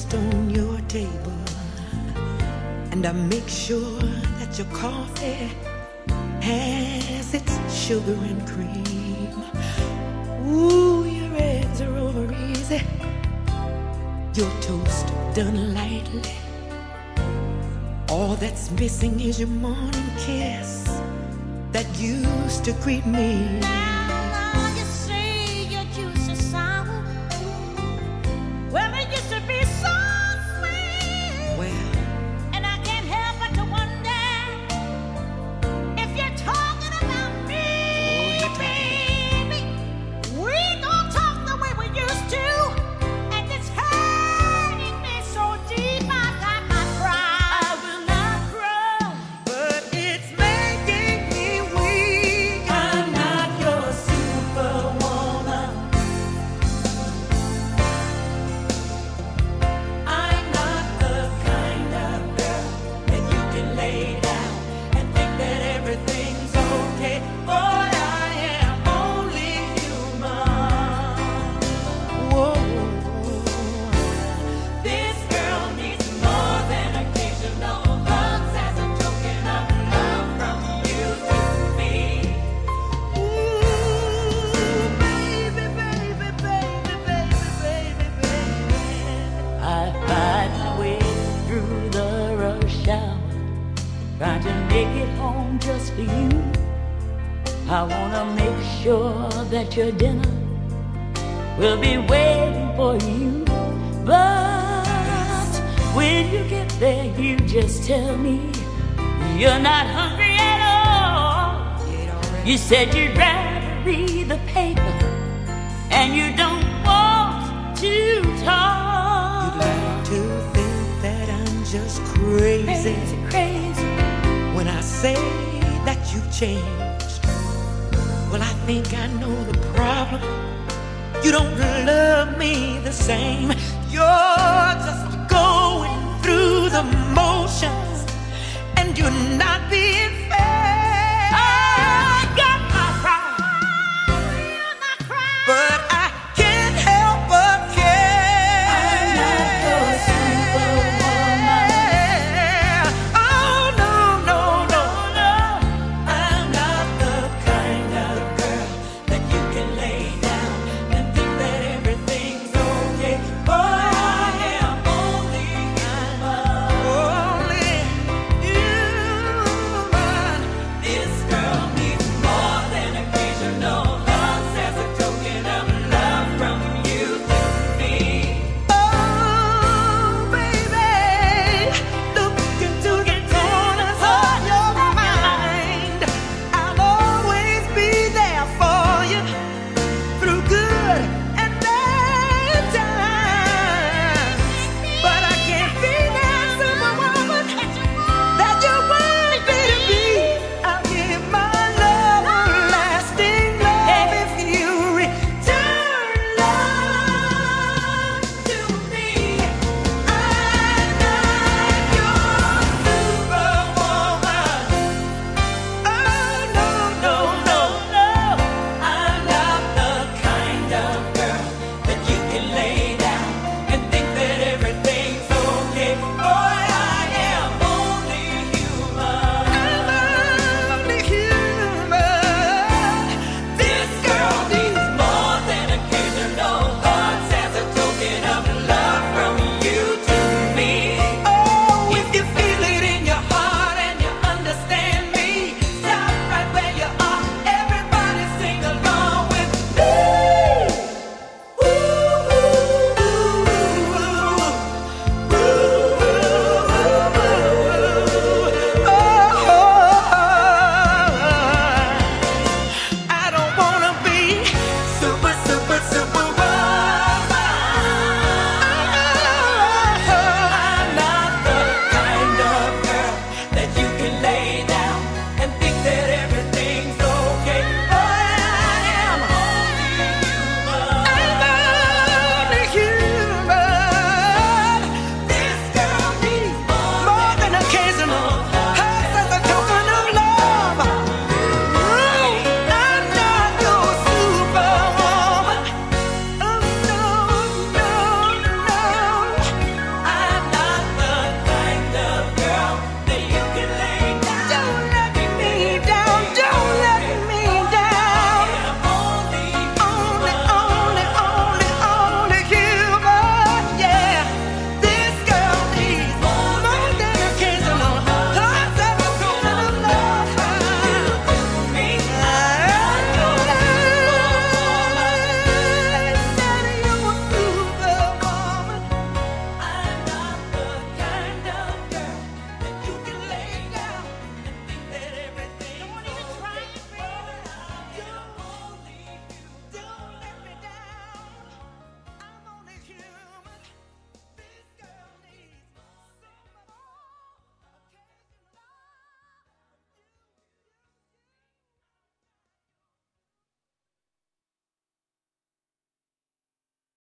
breakfast on your table, and I make sure that your coffee has its sugar and cream. Ooh, your eggs are over easy, your toast done lightly. All that's missing is your morning kiss that used to greet me. Now you say your juice is sour. Well, it used to be so sweet. Well, And I can't help but to wonder if you're talking about me, baby. We don't talk the way we used to, and it's hurting me so deep I got my pride. I will not grow. but it's making me weak. I'm not your superwoman. I'm not the kind of girl that you can lay down and think that everything's okay. Boy, I am only human. Whoa, This girl needs more than occasional hugs as a token of love from you to me. ooh, baby, baby, baby, baby, baby, baby. I fight my way through the rush hour, trying to make it home just for you. I wanna make sure that your dinner will be waiting for you. But when you get there, you just tell me you're not hungry at all. You said you'd rather read the paper and you don't want to talk. You'd like to think that I'm just crazy Crazy. when I say that you've changed. Well, I think I know the problem. You don't love me the same. You're just going through the motions, and you're not being